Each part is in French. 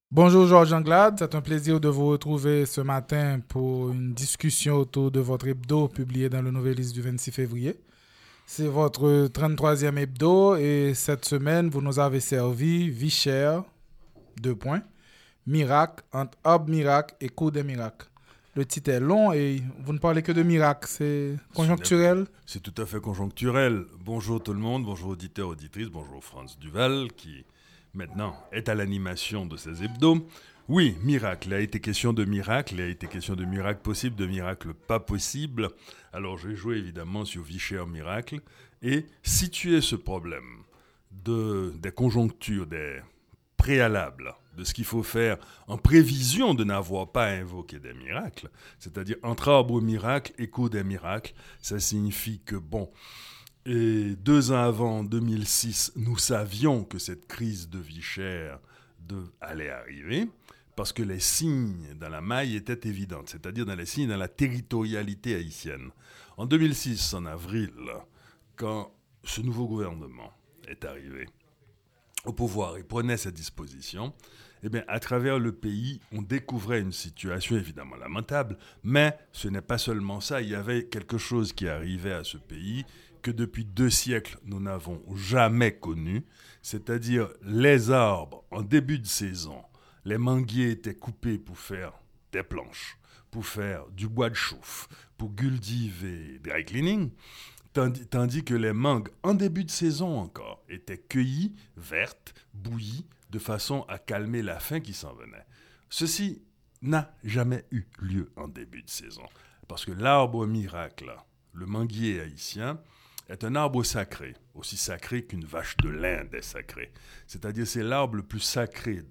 Bonjour Georges Anglade, c'est un plaisir de vous retrouver ce matin pour une discussion autour de votre hebdo publié dans le Nouvelliste du 26 février. C'est votre 33e hebdo et cette semaine, vous nous avez servi Vie chère, deux points, miracle, entre Ob miracle et Cours des miracles. Le titre est long et vous ne parlez que de miracles, c'est conjoncturel. C'est tout à fait conjoncturel. Bonjour tout le monde, bonjour auditeurs, auditrices, bonjour Franz Duval qui maintenant est à l'animation de ces hebdos. Oui, miracle, il a été question de miracle, il a été question de miracle possible, de miracle pas possible. Alors j'ai joué évidemment sur Vichère Miracle et situé ce problème des conjonctures, des préalables, de ce qu'il faut faire en prévision de n'avoir pas invoqué des miracles, c'est-à-dire entre arbre miracle et cours des miracles, ça signifie que bon, et 2 ans avant, en 2006, nous savions que cette crise de vie chère allait arriver parce que les signes dans la maille étaient évidents, c'est-à-dire dans les signes dans la territorialité haïtienne. En 2006, en avril, quand ce nouveau gouvernement est arrivé au pouvoir et prenait ses dispositions, eh bien, à travers le pays, on découvrait une situation évidemment lamentable, mais ce n'est pas seulement ça, il y avait quelque chose qui arrivait à ce pays que depuis 2 siècles, nous n'avons jamais connu, c'est-à-dire les arbres, en début de saison, les manguiers étaient coupés pour faire des planches, pour faire du bois de chauffe, pour cultiver dry cleaning, tandis que les mangues, en début de saison encore, étaient cueillies, vertes, bouillies, de façon à calmer la faim qui s'en venait. Ceci n'a jamais eu lieu en début de saison, parce que l'arbre miracle, le manguier haïtien, est un arbre sacré, aussi sacré qu'une vache de l'Inde est sacrée. C'est-à-dire c'est l'arbre le plus sacré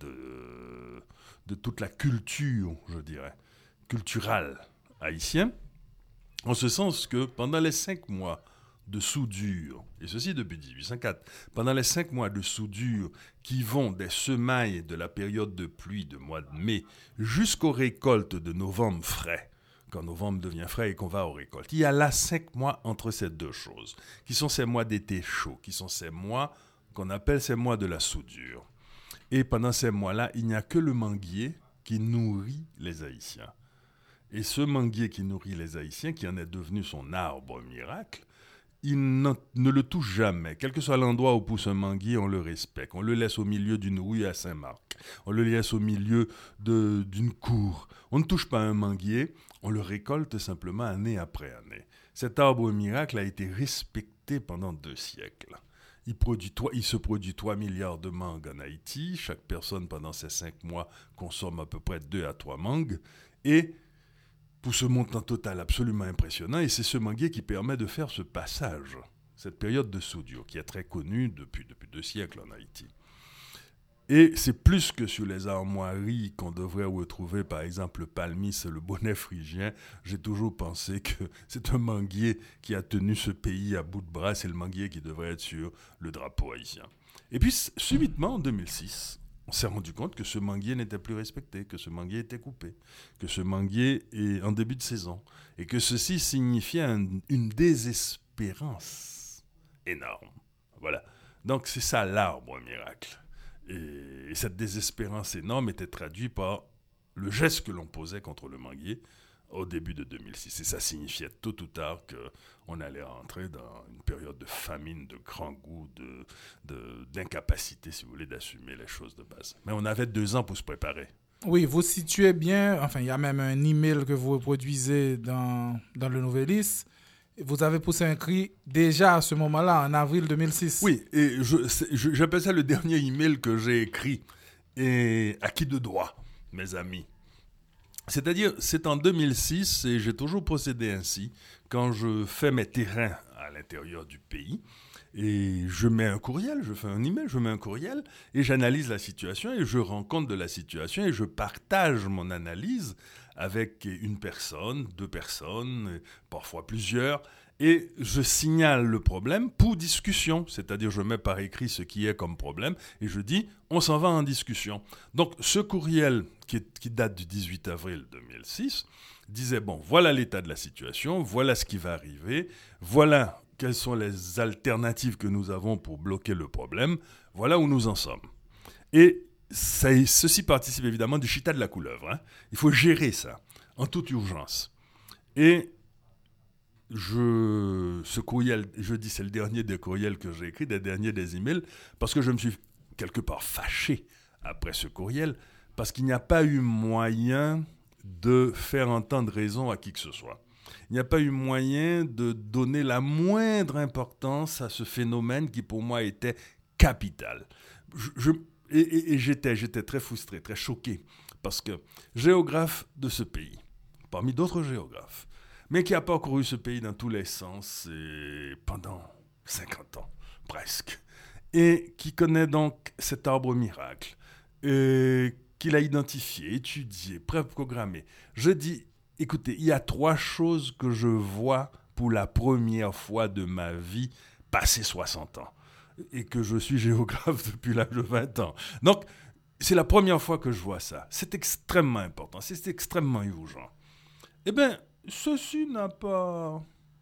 de toute la culture, je dirais, culturelle haïtienne, en ce sens que pendant les 5 mois de soudure, et ceci depuis 1804, pendant les 5 mois de soudure qui vont des semailles de la période de pluie de mois de mai jusqu'aux récoltes de novembre frais, quand novembre devient frais et qu'on va aux récoltes, il y a là 5 mois entre ces deux choses, qui sont ces mois d'été chaud, qui sont ces mois qu'on appelle ces mois de la soudure. Et pendant ces mois-là, il n'y a que le manguier qui nourrit les Haïtiens. Et ce manguier qui nourrit les Haïtiens, qui en est devenu son arbre miracle, il ne le touche jamais. Quel que soit l'endroit où pousse un manguier, on le respecte. On le laisse au milieu d'une rue à Saint-Marc. On le laisse au milieu d'une cour. On ne touche pas un manguier, on le récolte simplement année après année. Cet arbre miracle a été respecté pendant 2 siècles. Il se produit 3 milliards de mangues en Haïti. Chaque personne, pendant ces 5 mois, consomme à peu près 2 à 3 mangues. Et pour ce montant total absolument impressionnant, et c'est ce manguier qui permet de faire ce passage, cette période de soudure, qui est très connue depuis 2 siècles en Haïti. Et c'est plus que sur les armoiries qu'on devrait retrouver, par exemple, le palmis et le bonnet phrygien. J'ai toujours pensé que c'est un manguier qui a tenu ce pays à bout de bras, c'est le manguier qui devrait être sur le drapeau haïtien. Et puis, subitement, en 2006, on s'est rendu compte que ce manguier n'était plus respecté, que ce manguier était coupé, que ce manguier est en début de saison, et que ceci signifiait une désespérance énorme. Voilà. Donc c'est ça l'arbre miracle. Et cette désespérance énorme était traduite par le geste que l'on posait contre le manguier au début de 2006. Et ça signifiait tôt ou tard qu'on allait rentrer dans une période de famine, de grand goût, d'incapacité, si vous voulez, d'assumer les choses de base. Mais on avait 2 ans pour se préparer. Oui, vous situez bien, enfin il y a même un email que vous reproduisez dans le Nouvelliste. Vous avez poussé un cri déjà à ce moment-là, en avril 2006. Oui, et j'appelle ça le dernier email que j'ai écrit. Et à qui de droit, mes amis? C'est-à-dire, c'est en 2006 et j'ai toujours procédé ainsi quand je fais mes terrains à l'intérieur du pays et je mets un courriel, je fais un email, je mets un courriel et j'analyse la situation et je rends compte de la situation et je partage mon analyse avec une personne, 2 personnes, parfois plusieurs et je signale le problème pour discussion, c'est-à-dire je mets par écrit ce qui est comme problème et je dis on s'en va en discussion. Donc ce courriel qui date du 18 avril 2006 disait bon voilà l'état de la situation, voilà ce qui va arriver, voilà quelles sont les alternatives que nous avons pour bloquer le problème, voilà où nous en sommes. Et ceci participe évidemment du chita de la couleuvre. Hein. Il faut gérer ça en toute urgence. Et ce courriel, je dis c'est le dernier des courriels que j'ai écrit, des derniers des emails, parce que je me suis quelque part fâché après ce courriel, parce qu'il n'y a pas eu moyen de faire entendre raison à qui que ce soit. Il n'y a pas eu moyen de donner la moindre importance à ce phénomène qui pour moi était capital. Et j'étais très frustré, très choqué, parce que géographe de ce pays, parmi d'autres géographes, mais qui a parcouru ce pays dans tous les sens et pendant 50 ans, presque, et qui connaît donc cet arbre miracle, et qu'il a identifié, étudié, préprogrammé. Je dis, écoutez, il y a 3 choses que je vois pour la première fois de ma vie passer 60 ans, et que je suis géographe depuis l'âge de 20 ans. Donc, c'est la première fois que je vois ça. C'est extrêmement important, c'est extrêmement urgent. Eh bien, ceci n'a pas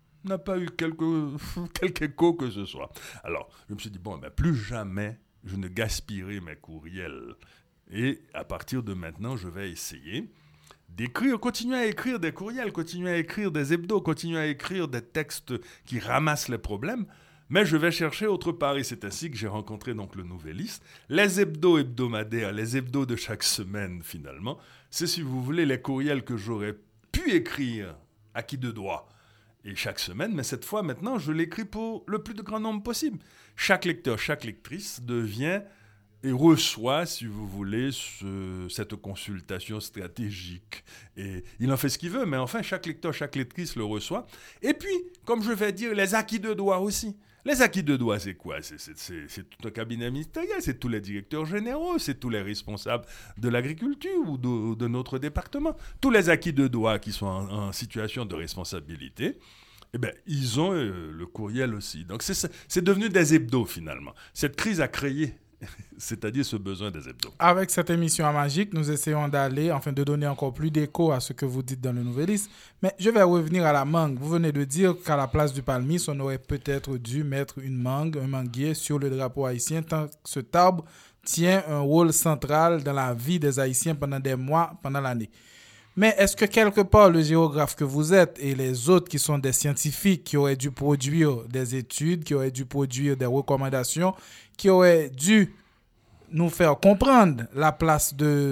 eu quelque écho que ce soit. Alors, je me suis dit, plus jamais je ne gaspillerai mes courriels. Et à partir de maintenant, je vais essayer d'écrire, continuer à écrire des courriels, continuer à écrire des hebdos, continuer à écrire des textes qui ramassent les problèmes, mais je vais chercher autre part. Et c'est ainsi que j'ai rencontré donc le Nouvelliste. Les hebdos hebdomadaires, les hebdos de chaque semaine finalement, c'est si vous voulez les courriels que j'aurais pu écrire à qui de droit et chaque semaine, mais cette fois maintenant je l'écris pour le plus de grand nombre possible. Chaque lecteur, chaque lectrice devient et reçoit, si vous voulez, cette consultation stratégique. Et il en fait ce qu'il veut, mais enfin, chaque lecteur, chaque lectrice le reçoit. Et puis, comme je vais dire, les acquis de droit aussi. Les acquis de droit, c'est quoi ? C'est tout un cabinet ministériel, c'est tous les directeurs généraux, c'est tous les responsables de l'agriculture ou de notre département. Tous les acquis de droit qui sont en situation de responsabilité, eh bien, ils ont le courriel aussi. Donc, c'est devenu des hebdos, finalement. Cette crise a créé c'est-à-dire ce besoin des hebdos. Avec cette émission à Magique, nous essayons de donner encore plus d'écho à ce que vous dites dans le Nouvelliste. Mais je vais revenir à la mangue. Vous venez de dire qu'à la place du palmis, on aurait peut-être dû mettre une mangue, un manguier sur le drapeau haïtien, tant que cet arbre tient un rôle central dans la vie des Haïtiens pendant des mois, pendant l'année. Mais est-ce que quelque part, le géographe que vous êtes et les autres qui sont des scientifiques qui auraient dû produire des études, qui auraient dû produire des recommandations, qui auraient dû nous faire comprendre la place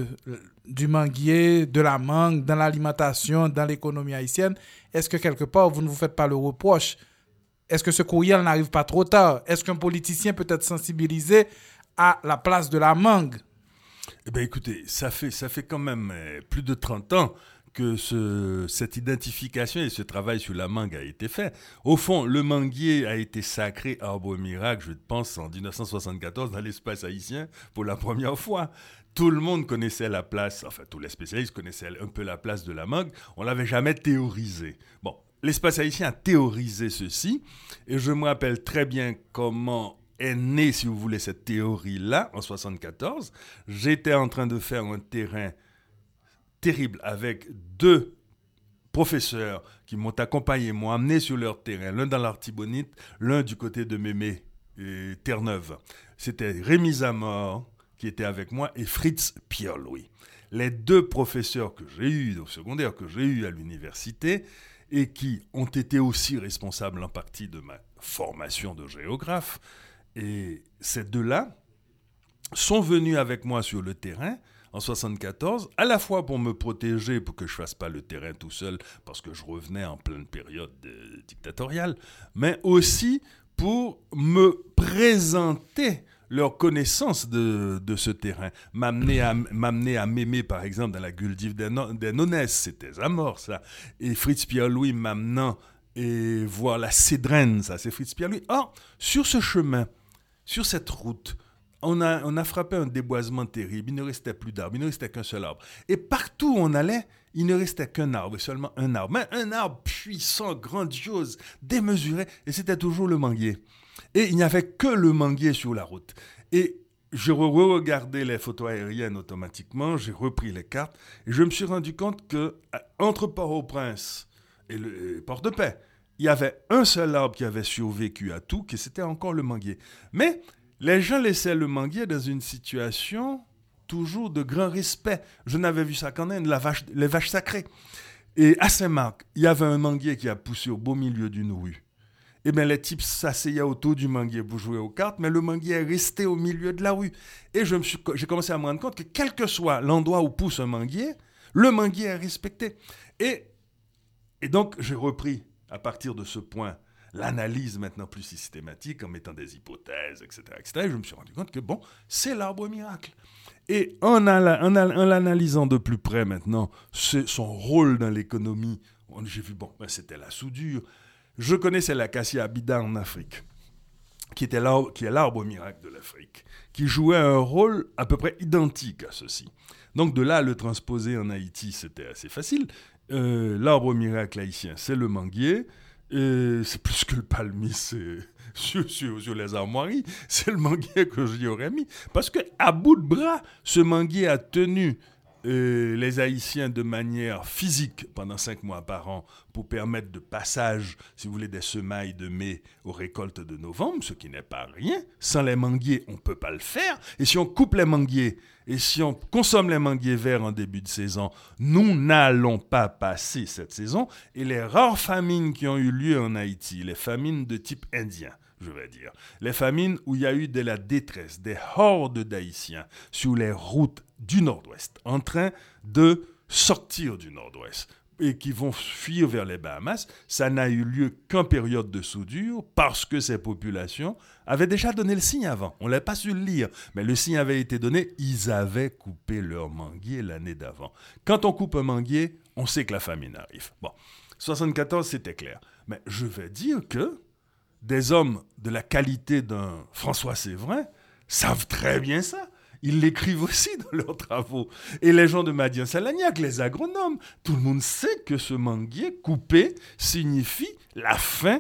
du manguier, de la mangue, dans l'alimentation, dans l'économie haïtienne, est-ce que quelque part, vous ne vous faites pas le reproche? Est-ce que ce courriel n'arrive pas trop tard? Est-ce qu'un politicien peut être sensibilisé à la place de la mangue? Eh bien, écoutez, ça fait quand même plus de 30 ans que cette identification et ce travail sur la mangue a été fait. Au fond, le manguier a été sacré arbre miracle, je pense, en 1974 dans l'espace haïtien pour la première fois. Tout le monde connaissait la place, enfin tous les spécialistes connaissaient un peu la place de la mangue, on ne l'avait jamais théorisé. Bon, l'espace haïtien a théorisé ceci, et je me rappelle très bien comment est née, si vous voulez, cette théorie-là, en 1974. J'étais en train de faire un terrain terrible avec 2 professeurs qui m'ont accompagné, m'ont amené sur leur terrain, l'un dans l'Artibonite, l'un du côté de Mémé et Terre-Neuve. C'était Rémi Zamor qui était avec moi et Fritz Pierre-Louis. Les 2 professeurs que j'ai eus au secondaire, que j'ai eus à l'université et qui ont été aussi responsables en partie de ma formation de géographe. Et ces 2-là sont venus avec moi sur le terrain en 1974, à la fois pour me protéger, pour que je ne fasse pas le terrain tout seul, parce que je revenais en pleine période dictatoriale, mais aussi pour me présenter leur connaissance de ce terrain. M'amener à Mémé, par exemple, dans la Guldive des Nonnes, c'était Zamor, ça. Et Fritz Pierre-Louis m'amenant et voir la Cédrenne, ça, c'est Fritz Pierre-Louis. Or, sur ce chemin, sur cette route, on a frappé un déboisement terrible. Il ne restait plus d'arbres, il ne restait qu'un seul arbre. Et partout où on allait, il ne restait qu'un arbre, seulement un arbre. Mais un arbre puissant, grandiose, démesuré, et c'était toujours le manguier. Et il n'y avait que le manguier sur la route. Et je re-regardais les photos aériennes automatiquement, j'ai repris les cartes, et je me suis rendu compte qu'entre Port-au-Prince et le Port-de-Paix, il y avait un seul arbre qui avait survécu à tout, que c'était encore le manguier. Mais les gens laissaient le manguier dans une situation toujours de grand respect. Je n'avais vu ça qu'en Inde, les vaches sacrées. Et à Saint-Marc, il y avait un manguier qui a poussé au beau milieu d'une rue. Eh bien, les types s'asseyaient autour du manguier pour jouer aux cartes, mais le manguier est resté au milieu de la rue. Et j'ai commencé à me rendre compte que quel que soit l'endroit où pousse un manguier, le manguier est respecté. Et donc, j'ai repris, à partir de ce point, l'analyse maintenant plus systématique en mettant des hypothèses, etc., etc. Et je me suis rendu compte que, bon, c'est l'arbre miracle. Et en l'analysant de plus près maintenant, son rôle dans l'économie, j'ai vu, bon, c'était la soudure. Je connaissais l'acacia abida en Afrique, qui est l'arbre miracle de l'Afrique, qui jouait un rôle à peu près identique à ceci. Donc de là, le transposer en Haïti, c'était assez facile. L'arbre miracle haïtien, c'est le manguier. C'est plus que le palmier, sur les armoiries, c'est le manguier que j'y aurais mis. Parce qu'à bout de bras, ce manguier a tenu les Haïtiens de manière physique pendant 5 mois par an pour permettre de passage, si vous voulez, des semailles de mai aux récoltes de novembre, ce qui n'est pas rien. Sans les manguiers, on ne peut pas le faire. Et si on coupe les manguiers et si on consomme les manguiers verts en début de saison, nous n'allons pas passer cette saison. Et les rares famines qui ont eu lieu en Haïti, les famines de type indien, je vais dire, les famines où il y a eu de la détresse, des hordes d'Haïtiens sur les routes du Nord-Ouest, en train de sortir du Nord-Ouest et qui vont fuir vers les Bahamas, ça n'a eu lieu qu'en période de soudure parce que ces populations avaient déjà donné le signe avant. On ne l'a pas su le lire, mais le signe avait été donné, ils avaient coupé leur manguier l'année d'avant. Quand on coupe un manguier, on sait que la famine arrive. Bon, 74, c'était clair. Mais je vais dire que des hommes de la qualité d'un François Séverin savent très bien ça. Ils l'écrivent aussi dans leurs travaux. Et les gens de Madian-Salagnac, les agronomes, tout le monde sait que ce manguier coupé signifie la fin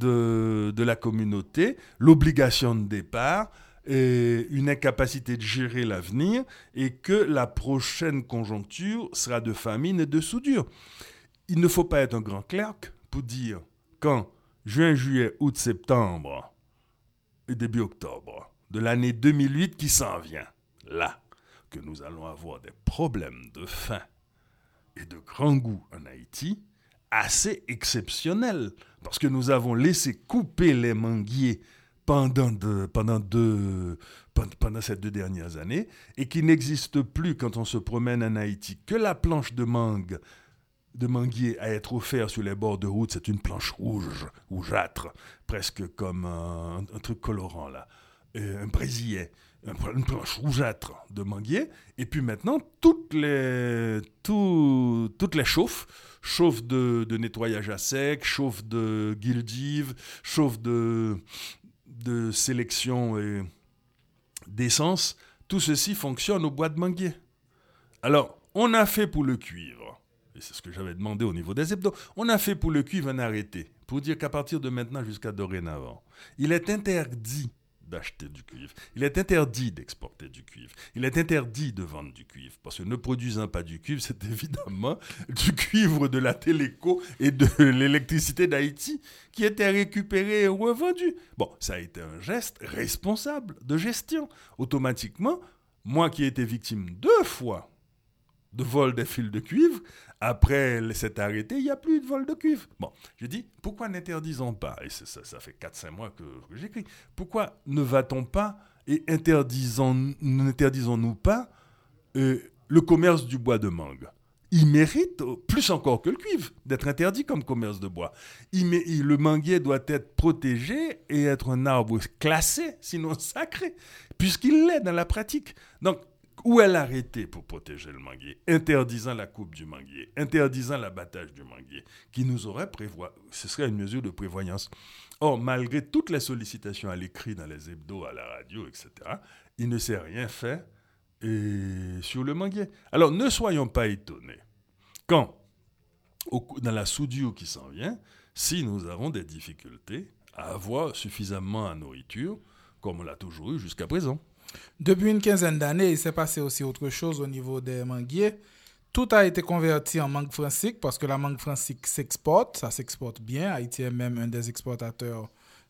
de la communauté, l'obligation de départ, et une incapacité de gérer l'avenir, et que la prochaine conjoncture sera de famine et de soudure. Il ne faut pas être un grand clerc pour dire quand juin, juillet, août, septembre et début octobre de l'année 2008 qui s'en vient, là, que nous allons avoir des problèmes de faim et de grand goût en Haïti, assez exceptionnels, parce que nous avons laissé couper les manguiers pendant ces 2 dernières années, et qu'il n'existe plus, quand on se promène en Haïti, que la planche de manguier à être offert sur les bords de route, c'est une planche rougeâtre, presque comme un truc colorant là, un brésillet, une planche rougeâtre de manguier, et puis maintenant toutes les chauffes de nettoyage à sec, chauffes de guildive, chauffes de sélection et d'essence, tout ceci fonctionne au bois de manguier. Alors, on a fait pour le cuivre, et c'est ce que j'avais demandé au niveau des hebdos, on a fait pour le cuivre un arrêté, pour dire qu'à partir de maintenant jusqu'à dorénavant, il est interdit d'acheter du cuivre. Il est interdit d'exporter du cuivre. Il est interdit de vendre du cuivre. Parce que ne produisant pas du cuivre, c'est évidemment du cuivre de la Téléco et de l'électricité d'Haïti qui était récupéré et revendu. Bon, ça a été un geste responsable de gestion. Automatiquement, moi qui ai été victime 2 fois de vol des fils de cuivre, après cet arrêté, il n'y a plus de vol de cuivre. Bon, je dis, pourquoi n'interdisons pas, et ça fait 4-5 mois que j'écris, pourquoi ne va-t-on pas et n'interdisons-nous pas le commerce du bois de mangue? Il mérite, plus encore que le cuivre, d'être interdit comme commerce de bois. Le manguier doit être protégé et être un arbre classé, sinon sacré, puisqu'il l'est dans la pratique. Donc, où est l'arrêté pour protéger le manguier? Interdisant la coupe du manguier, interdisant l'abattage du manguier, qui nous aurait ce serait une mesure de prévoyance. Or, malgré toutes les sollicitations à l'écrit dans les hebdos, à la radio, etc., il ne s'est rien fait sur le manguier. Alors, ne soyons pas étonnés quand, dans la soudure qui s'en vient, si nous avons des difficultés à avoir suffisamment à nourriture, comme on l'a toujours eu jusqu'à présent. Depuis une quinzaine d'années, il s'est passé aussi autre chose au niveau des manguiers. Tout a été converti en mangue francique parce que la mangue francique s'exporte, ça s'exporte bien. Haïti est même un des exportateurs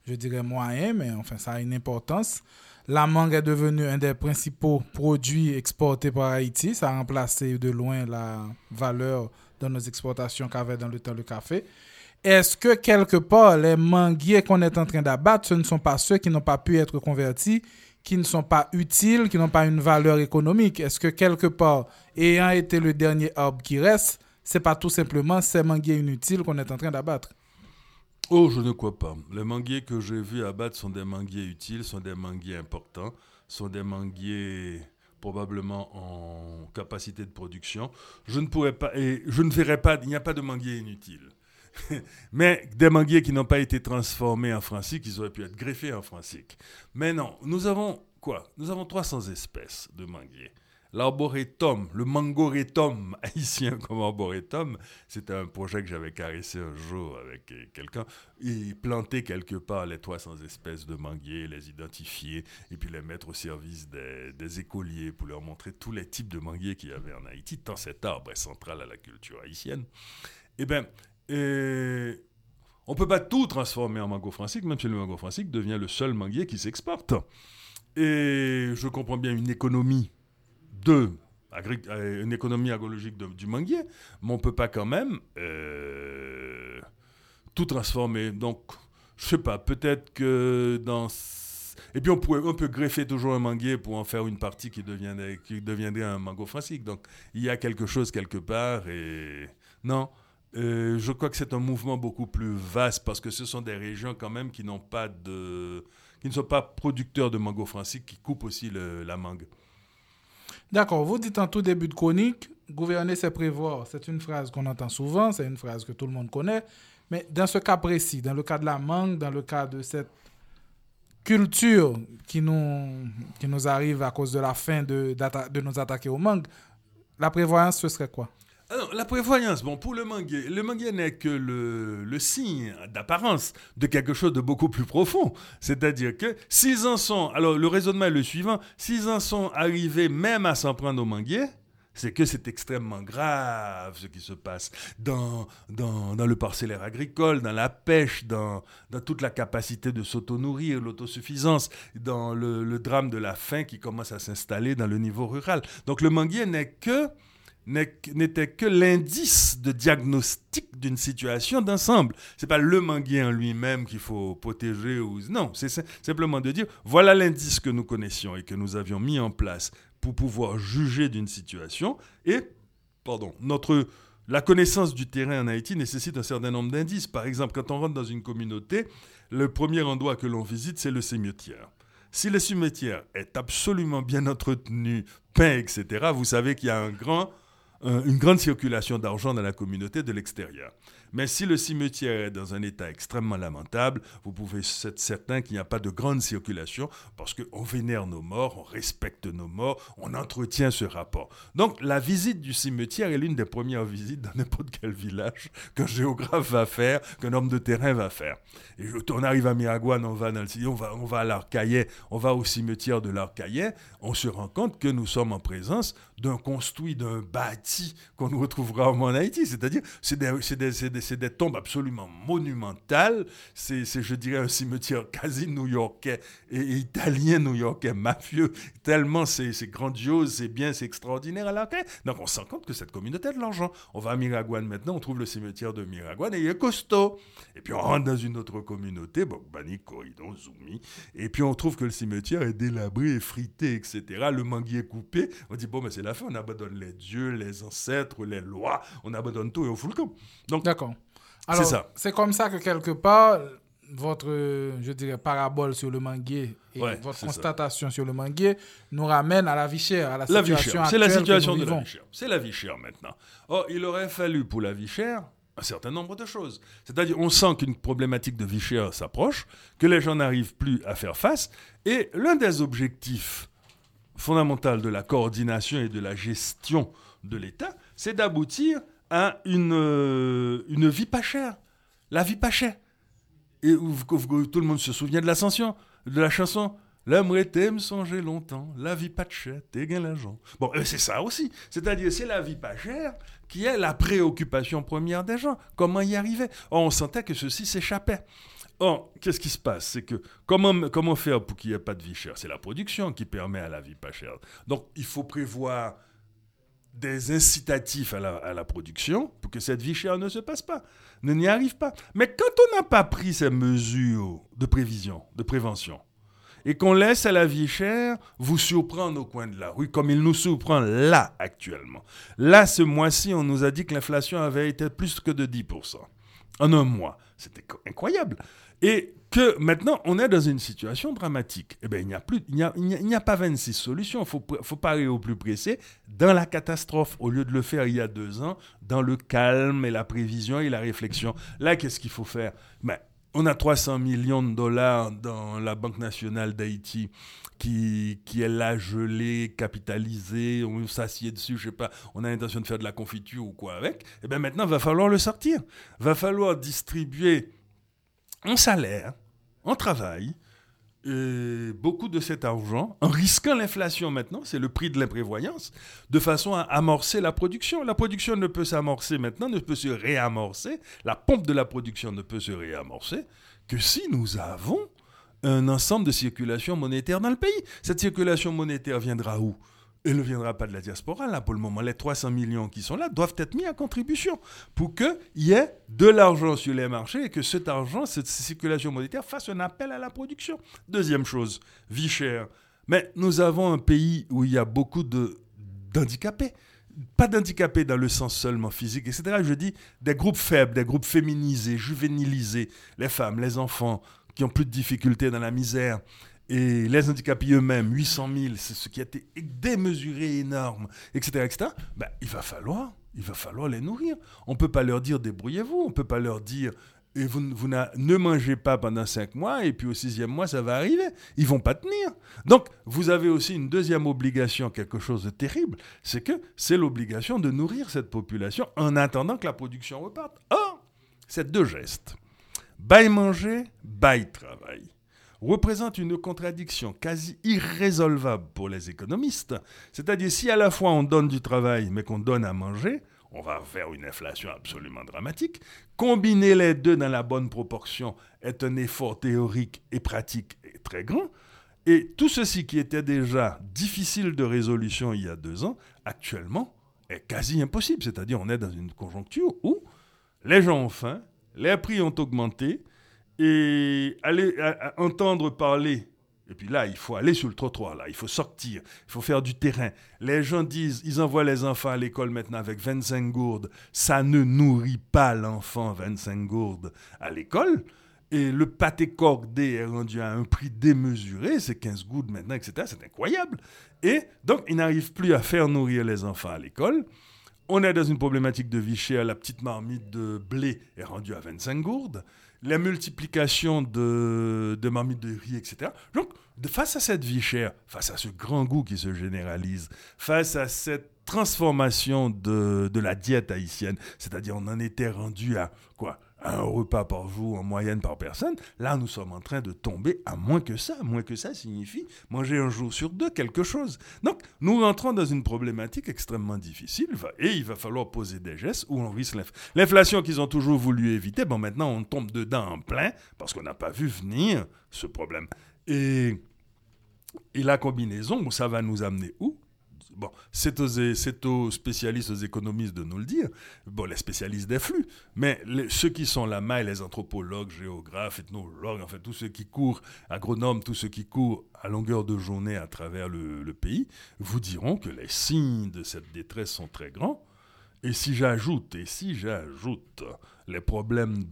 je dirais moyen, mais enfin, ça a une importance. La mangue est devenue un des principaux produits exportés par Haïti. Ça a remplacé de loin la valeur de nos exportations qu'avait dans le temps le café. Est-ce que quelque part, les manguiers qu'on est en train d'abattre, ce ne sont pas ceux qui n'ont pas pu être convertis, qui ne sont pas utiles, qui n'ont pas une valeur économique? Est-ce que quelque part, ayant été le dernier arbre qui reste, c'est pas tout simplement ces manguiers inutiles qu'on est en train d'abattre? Oh, je ne crois pas. Les manguiers que j'ai vus abattre sont des manguiers utiles, sont des manguiers importants, sont des manguiers probablement en capacité de production. Je ne pourrais pas, et je ne verrai pas, il n'y a pas de manguiers inutiles. Mais des manguiers qui n'ont pas été transformés en franciques, ils auraient pu être greffés en franciques. Mais non, nous avons quoi? Nous avons 300 espèces de manguiers. L'arboretum, le mangoretum haïtien comme arboretum, c'était un projet que j'avais caressé un jour avec quelqu'un, et planter quelque part les 300 espèces de manguiers, les identifier, et puis les mettre au service des écoliers pour leur montrer tous les types de manguiers qu'il y avait en Haïti, tant cet arbre est central à la culture haïtienne. Eh bien, on ne peut pas tout transformer en mango francique, même si le mango francique devient le seul manguier qui s'exporte. Et je comprends bien une économie agrologique du manguier, mais on ne peut pas quand même tout transformer. Donc, je ne sais pas, peut-être que dans... Et puis on peut greffer toujours un manguier pour en faire une partie qui deviendrait un mango francique. Donc, il y a quelque chose quelque part et... Non, je crois que c'est un mouvement beaucoup plus vaste parce que ce sont des régions quand même qui ne sont pas producteurs de mango francique, qui coupent aussi la mangue. D'accord, vous dites en tout début de chronique, gouverner c'est prévoir. C'est une phrase qu'on entend souvent, c'est une phrase que tout le monde connaît. Mais dans ce cas précis, dans le cas de la mangue, dans le cas de cette culture qui nous arrive à cause de la fin de nous attaquer aux mangues, la prévoyance, ce serait quoi? Alors, la prévoyance, bon, pour le manguier n'est que le signe d'apparence de quelque chose de beaucoup plus profond. C'est-à-dire que s'ils en sont, alors le raisonnement est le suivant, s'ils en sont arrivés même à s'en prendre aux manguiers, c'est que c'est extrêmement grave ce qui se passe dans le parcellaire agricole, dans la pêche, dans toute la capacité de s'auto-nourrir, l'autosuffisance, dans le drame de la faim qui commence à s'installer dans le niveau rural. Donc le manguier n'était que l'indice de diagnostic d'une situation d'ensemble. Ce n'est pas le manguier en lui-même qu'il faut protéger. Non, c'est simplement de dire, voilà l'indice que nous connaissions et que nous avions mis en place pour pouvoir juger d'une situation. Et, la connaissance du terrain en Haïti nécessite un certain nombre d'indices. Par exemple, quand on rentre dans une communauté, le premier endroit que l'on visite, c'est le cimetière. Si le cimetière est absolument bien entretenu, peint, etc., vous savez qu'il y a une grande circulation d'argent dans la communauté de l'extérieur. Mais si le cimetière est dans un état extrêmement lamentable, vous pouvez être certain qu'il n'y a pas de grande circulation parce qu'on vénère nos morts, on respecte nos morts, on entretient ce rapport. Donc la visite du cimetière est l'une des premières visites dans n'importe quel village qu'un géographe va faire, qu'un homme de terrain va faire. Et on arrive à Miragouane, on va à l'Arcaillet, on va au cimetière de l'Arcaillet, on se rend compte que nous sommes en présence d'un bâti qu'on ne retrouve rarement en Haïti. C'est-à-dire, c'est des tombes absolument monumentales. C'est, je dirais, un cimetière quasi new-yorkais et italien new-yorkais mafieux. Tellement c'est grandiose, c'est bien, c'est extraordinaire à l'Arcaillet. Donc, on se rend compte que cette communauté a de l'argent. On va à Miragouane maintenant, on trouve le cimetière de Miragouane et il est costaud. Et puis, on rentre dans une autre communauté, Bani, Corridon, Zoumi, et puis on trouve que le cimetière est délabré, effrité, etc. Le manguier coupé. On dit, mais c'est la fin, on abandonne les dieux, les ancêtres, les lois, on abandonne tout et on fout le camp. Donc, d'accord. Alors, c'est comme ça que quelque part, votre, je dirais, parabole sur le manguier et votre constatation sur le manguier nous ramène à la vie chère, à la situation actuelle. C'est la situation de la vie chère. C'est la vie chère maintenant. Or, il aurait fallu pour la vie chère un certain nombre de choses. C'est-à-dire, on sent qu'une problématique de vie chère s'approche, que les gens n'arrivent plus à faire face, et l'un des objectifs fondamentaux de la coordination et de la gestion de l'État, c'est d'aboutir à une vie pas chère. La vie pas chère. Et tout le monde se souvient de l'Ascension, de la chanson « L'aimerait me songer longtemps, la vie pas chère, t'es gain l'argent ». Bon, c'est ça aussi. C'est-à-dire, c'est la vie pas chère qui est la préoccupation première des gens. Comment y arriver? Or, on sentait que ceci s'échappait. Or, qu'est-ce qui se passe? C'est que comment faire pour qu'il n'y ait pas de vie chère? C'est la production qui permet à la vie pas chère. Donc, il faut prévoir des incitatifs à la production pour que cette vie chère ne se passe pas, ne n'y arrive pas. Mais quand on n'a pas pris ces mesures de prévision, de prévention, et qu'on laisse à la vie chère vous surprendre au coin de la rue, comme il nous surprend là actuellement. Là, ce mois-ci, on nous a dit que l'inflation avait été plus que de 10%. En un mois. C'était incroyable. Et que maintenant, on est dans une situation dramatique. Eh bien, il n'y a pas 26 solutions. Il faut pas aller au plus pressé dans la catastrophe, au lieu de le faire il y a 2 ans, dans le calme et la prévision et la réflexion. Là, qu'est-ce qu'il faut faire? On a 300 millions de dollars dans la Banque nationale d'Haïti qui est là gelée, capitalisée, on s'assied dessus, je sais pas, on a l'intention de faire de la confiture ou quoi avec. Et bien maintenant, il va falloir le sortir. Il va falloir distribuer en salaire, en travail, beaucoup de cet argent, en risquant l'inflation maintenant, c'est le prix de l'imprévoyance, de façon à amorcer la production. La production ne peut s'amorcer maintenant, ne peut se réamorcer, la pompe de la production ne peut se réamorcer que si nous avons un ensemble de circulation monétaire dans le pays. Cette circulation monétaire viendra où? Elle ne viendra pas de la diaspora, là, pour le moment. Les 300 millions qui sont là doivent être mis à contribution pour qu'il y ait de l'argent sur les marchés et que cet argent, cette circulation monétaire, fasse un appel à la production. Deuxième chose, vie chère. Mais nous avons un pays où il y a beaucoup d'handicapés. Pas d'handicapés dans le sens seulement physique, etc. Je dis des groupes faibles, des groupes féminisés, juvénilisés, les femmes, les enfants qui ont plus de difficultés dans la misère. Et les handicapés eux-mêmes, 800 000, c'est ce qui a été démesuré, énorme, etc., etc. Il va falloir les nourrir. On ne peut pas leur dire débrouillez-vous, on ne peut pas leur dire et vous ne mangez pas pendant 5 mois et puis au 6e mois ça va arriver. Ils ne vont pas tenir. Donc vous avez aussi une deuxième obligation, quelque chose de terrible, c'est l'obligation de nourrir cette population en attendant que la production reparte. Or, ces 2 gestes, bail manger, bail travail, représente une contradiction quasi irrésolvable pour les économistes. C'est-à-dire, si à la fois on donne du travail, mais qu'on donne à manger, on va vers une inflation absolument dramatique. Combiner les deux dans la bonne proportion est un effort théorique et pratique très grand. Et tout ceci qui était déjà difficile de résolution il y a 2 ans, actuellement, est quasi impossible. C'est-à-dire, on est dans une conjoncture où les gens ont faim, les prix ont augmenté, et entendre parler, et puis là, il faut aller sur le trottoir, là, il faut sortir, il faut faire du terrain. Les gens disent, ils envoient les enfants à l'école maintenant avec 25 gourdes. Ça ne nourrit pas l'enfant, 25 gourdes à l'école. Et le pâté cordé est rendu à un prix démesuré, c'est 15 gourdes maintenant, etc. C'est incroyable. Et donc, ils n'arrivent plus à faire nourrir les enfants à l'école. On est dans une problématique de vie chère, la petite marmite de blé est rendue à 25 gourdes. La multiplication de marmites de riz, etc. Donc, face à cette vie chère, face à ce grand goût qui se généralise, face à cette transformation de la diète haïtienne, c'est-à-dire on en était rendu à quoi? À un repas par jour en moyenne par personne. Là, nous sommes en train de tomber à moins que ça. Moins que ça signifie manger un jour sur 2 quelque chose. Donc, nous rentrons dans une problématique extrêmement difficile et il va falloir poser des gestes où on risque l'inflation qu'ils ont toujours voulu éviter. Bon, maintenant, on tombe dedans en plein parce qu'on n'a pas vu venir ce problème. Et la combinaison, ça va nous amener où? Bon, c'est aux spécialistes, aux économistes de nous le dire. Bon, les spécialistes des flux. Mais ceux qui sont là-bas, les anthropologues, géographes, ethnologues, en fait, tous ceux qui courent, agronomes, tous ceux qui courent à longueur de journée à travers le pays, vous diront que les signes de cette détresse sont très grands. Et si j'ajoute les problèmes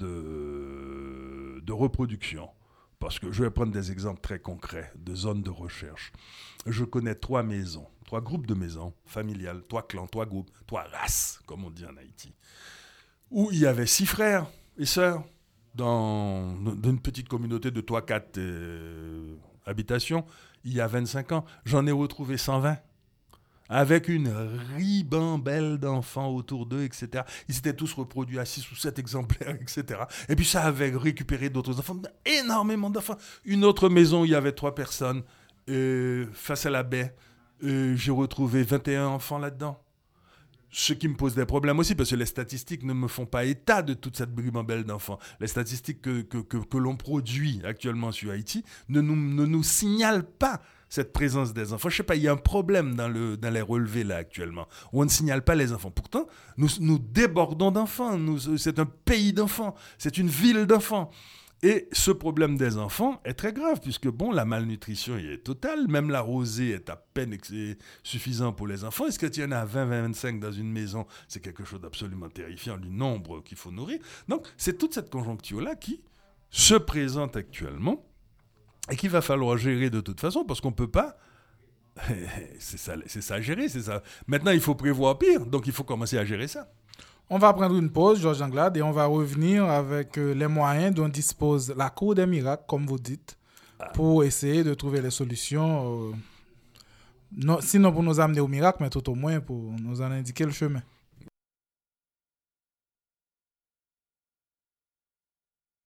de reproduction, parce que je vais prendre des exemples très concrets de zones de recherche. Je connais 3 maisons, 3 groupes de maisons familiales, 3 clans, 3 groupes, 3 races, comme on dit en Haïti, où il y avait 6 frères et sœurs dans une petite communauté de 3-4 habitations. Il y a 25 ans, j'en ai retrouvé 120. Avec une ribambelle d'enfants autour d'eux, etc. Ils s'étaient tous reproduits à 6 ou 7 exemplaires, etc. Et puis ça avait récupéré d'autres enfants, énormément d'enfants. Une autre maison, il y avait 3 personnes face à la baie. J'ai retrouvé 21 enfants là-dedans. Ce qui me pose des problèmes aussi, parce que les statistiques ne me font pas état de toute cette ribambelle d'enfants. Les statistiques que l'on produit actuellement sur Haïti ne nous signalent pas cette présence des enfants. Je ne sais pas, il y a un problème dans les relevés là actuellement, où on ne signale pas les enfants. Pourtant, nous débordons d'enfants. C'est un pays d'enfants, c'est une ville d'enfants. Et ce problème des enfants est très grave, puisque la malnutrition est totale, même la rosée est à peine suffisant pour les enfants. Est-ce qu'il y en a 20-25 dans une maison? C'est quelque chose d'absolument terrifiant, du nombre qu'il faut nourrir. Donc, c'est toute cette conjoncture-là qui se présente actuellement et qu'il va falloir gérer de toute façon, parce qu'on ne peut pas... c'est ça à gérer, c'est ça. Maintenant, il faut prévoir pire, donc il faut commencer à gérer ça. On va prendre une pause, Georges Anglade, et on va revenir avec les moyens dont dispose la Cour des miracles, comme vous dites, pour essayer de trouver les solutions, sinon pour nous amener au miracle, mais tout au moins pour nous en indiquer le chemin.